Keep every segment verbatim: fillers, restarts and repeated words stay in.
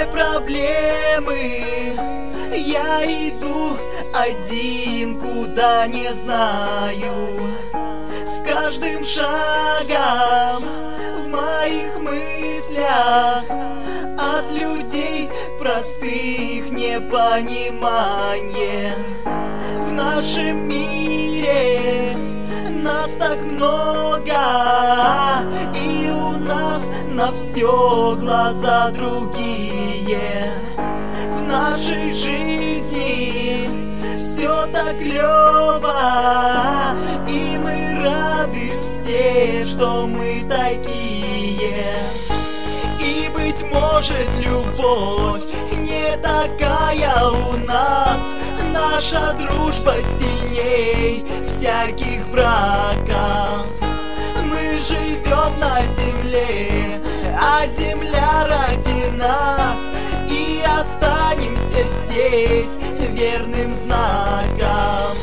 все проблемы. Я иду один, куда не знаю. С каждым шагом в моих мыслях от людей простых непонимание. В нашем мире нас так много, и у нас на все глаза другие. В нашей жизни все так клево, и мы рады все, что мы такие. И, быть может, любовь не такая у нас, наша дружба сильней всяких браков. Мы живем на земле, а земля ради нас, и останемся здесь верным знаком.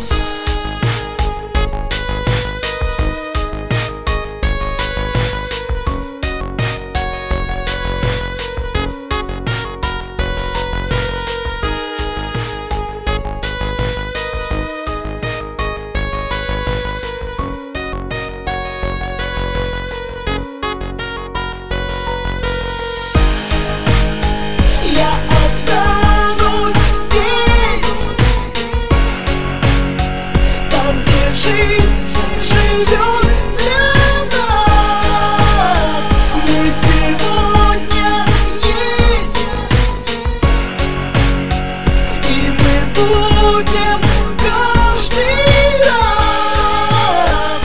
Я останусь здесь, там, где жизнь живет для нас. Мы сегодня есть, и мы будем каждый раз.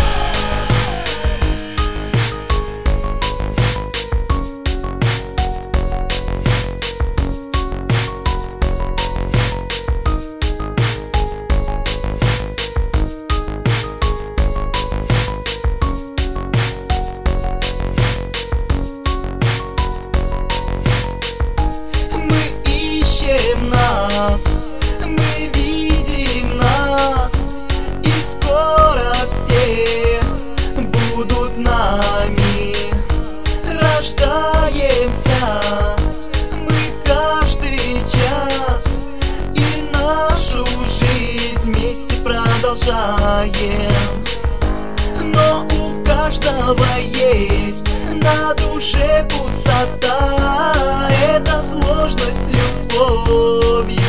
Нас, мы видим нас, и скоро все будут нами. Рождаемся мы каждый час, и нашу жизнь вместе продолжаем. Но у каждого есть на душе пустота, это сложность любовью